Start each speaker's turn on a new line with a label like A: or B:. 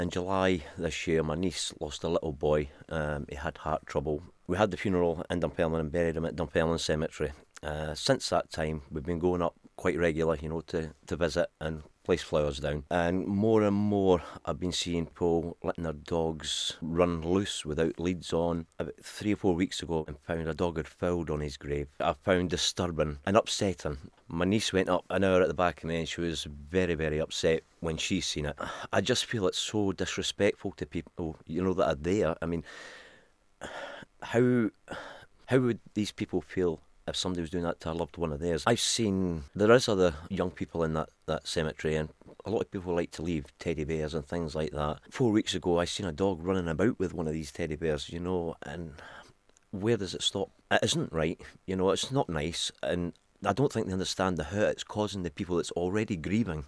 A: In July this year, my niece lost a little boy. He had heart trouble. We had the funeral in Dunfermline and buried him at Dunfermline Cemetery. Since that time, we've been going up quite regular, to visit and place flowers down. And more, I've been seeing people letting their dogs run loose without leads on. About 3 or 4 weeks ago, I found a dog had fouled on his grave. I found disturbing and upsetting. My niece went up an hour at the back of me and she was very, very upset when she seen it. I just feel it's so disrespectful to people, that are there. I mean, how would these people feel if somebody was doing that to a loved one of theirs? I've seen there is other young people in that cemetery, and a lot of people like to leave teddy bears and things like that. 4 weeks ago, I seen a dog running about with one of these teddy bears, and where does it stop? It isn't right, it's not nice, and I don't think they understand the hurt it's causing the people that's already grieving.